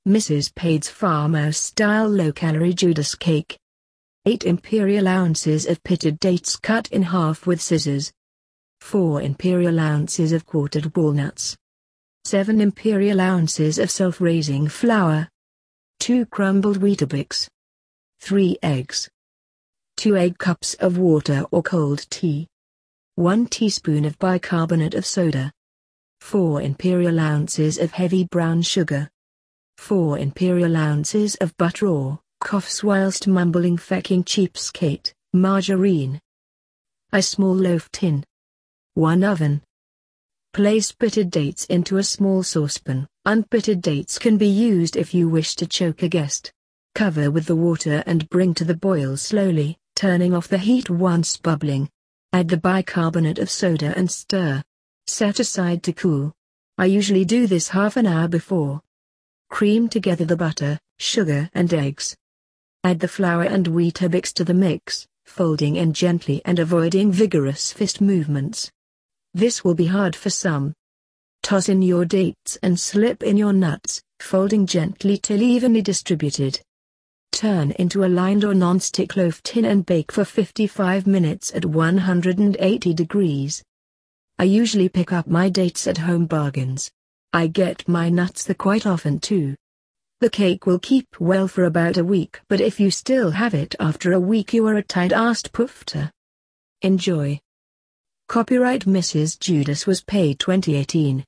Mrs. Pade's farmhouse-style low-calorie Judas cake. 8 imperial ounces of pitted dates cut in half with scissors. 4 imperial ounces of quartered walnuts. 7 imperial ounces of self-raising flour. 2 crumbled Weetabix. 3 eggs. 2 egg cups of water or cold tea. 1 teaspoon of bicarbonate of soda. 4 imperial ounces of heavy brown sugar. 4 imperial ounces of butter or, coughs whilst mumbling fecking cheapskate, margarine. A small loaf tin. 1 oven. Place pitted dates into a small saucepan. Unpitted dates can be used if you wish to choke a guest. Cover with the water and bring to the boil slowly, turning off the heat once bubbling. Add the bicarbonate of soda and stir. Set aside to cool. I usually do this half an hour before. Cream together the butter, sugar and eggs. Add the flour and Weetabix to the mix, folding in gently and avoiding vigorous fist movements. This will be hard for some. Toss in your dates and slip in your nuts, folding gently till evenly distributed. Turn into a lined or non-stick loaf tin and bake for 55 minutes at 180 degrees. I usually pick up my dates at Home Bargains. I get my nuts there quite often too. The cake will keep well for about a week, but if you still have it after a week you are a tight-assed poofter. Enjoy. Copyright Mrs. Judas was paid 2018.